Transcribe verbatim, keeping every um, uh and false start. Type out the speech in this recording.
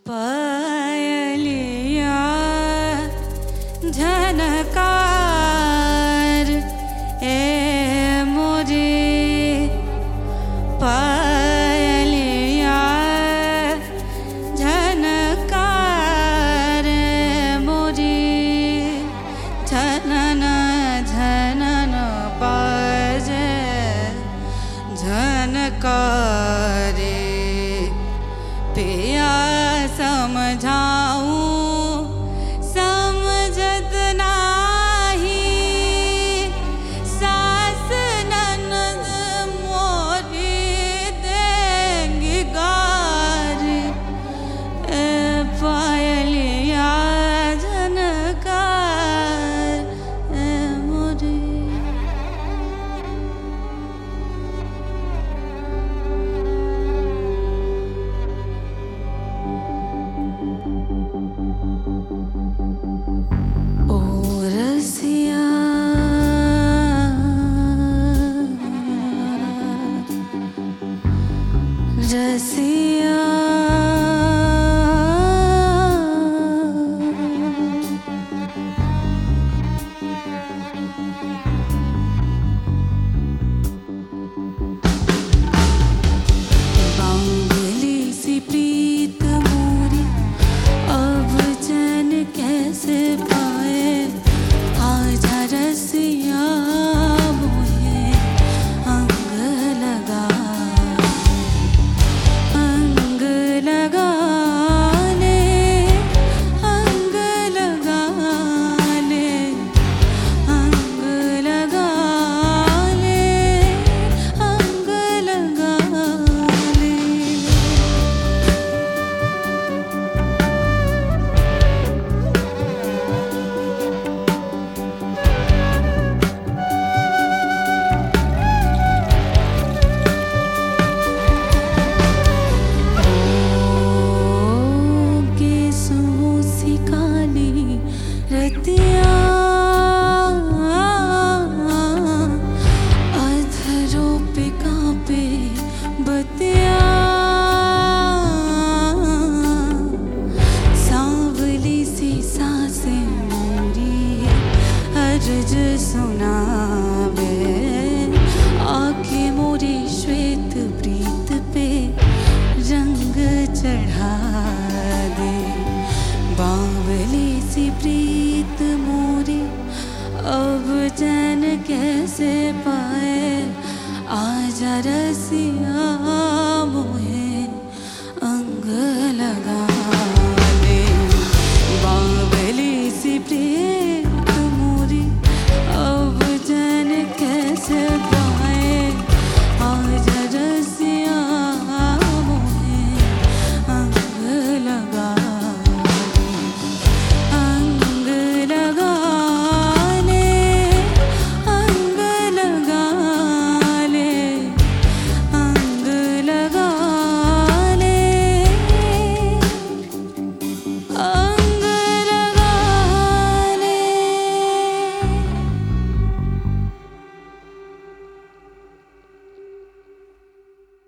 पायलिया झनकार ए मोरे पायलिया झनकार मोरे झनन झनन बाजे झनकारे पिया समझाऊं समझत नाही सास ननद मोरी देंगी गार ए पायलिया झनकार ए मोरी। ओ रसिया रसिया बांगली सी प्रीत मोरी अब चैन कैसे पाए आजा रसिया मोहे अंग लगा अंग लगा ले अंग लगा ले अंग लगा ले अंग लगा ले। रतिया अधरों पे कांपे बतिया सांवली सी सांसें मोरी अर्ज सुनावे आँखें मोरी श्वेत प्रीत पे रंग चढ़ा दे। बावली सी प्रीत मोरी अब चैन कैसे पाए आजा रसिया मोहे अंग लगा ले। बावली सी प्रीत मोरी अब चैन कैसे पाए आजा रसिया मोहे अंग लगा अंग लगा ले अंग लगा ले अंग लगा ले।